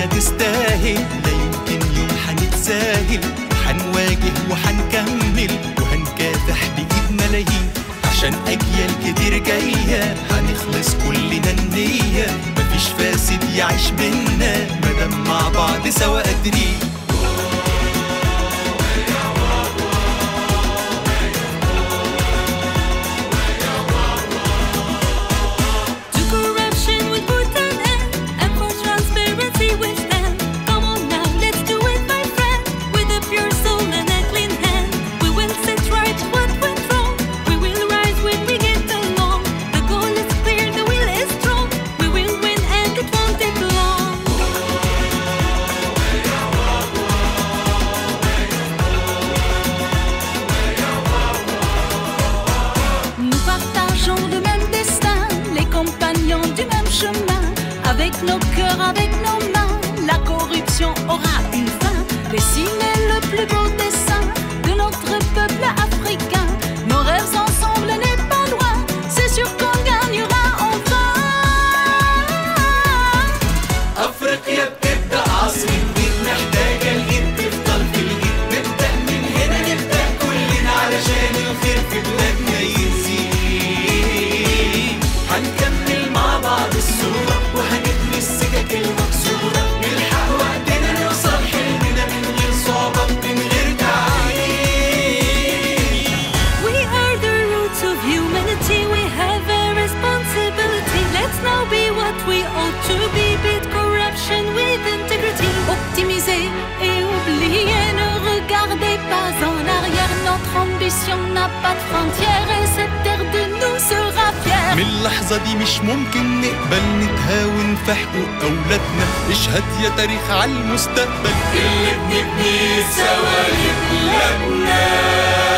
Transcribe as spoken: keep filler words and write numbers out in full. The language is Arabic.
الدنيا تستاهل، لا يمكن يوم حنتساهل، وحنواجه وحنكمل وهنكافح بإيد ملايين عشان أجيال كتير جاية. هنخلص كلنا النية، مفيش فاسد يعيش بينا مادام مع بعض سوا قادرين. Avec nos cœurs, avec nos mains, la corruption aura une fin. Dessiner le plus beau dessin de notre peuple africain. Nos rêves ensemble n'est pas loin, c'est sûr qu'on gagnera enfin. أفريقيا بتبدأ عصر جديد، محتاجة الإيد تفضل في الإيد. نبدأ من هنا، نبدأ كلنا علشان الخير في بلادنا يزيد. هنكمل مع بعض الصورة وهنبني السكك المكسورة، نلحق وقتنا نوصل حلمنا من غير صعوبة من غير تعقيد. We are the roots of humanity, we have a responsibility. Let's now be what we ought to be, beat corruption with integrity. Optimiser et oublier, ne regardez pas en arrière. Notre ambition n'a pas de frontières et cette terre de nous sera fière. من اللحظة دي مش ممكن نقبل نتهاون في حقوق أولادنا. اشهد يا تاريخ على المستقبل اللي بنبنيه سوا لبلادنا.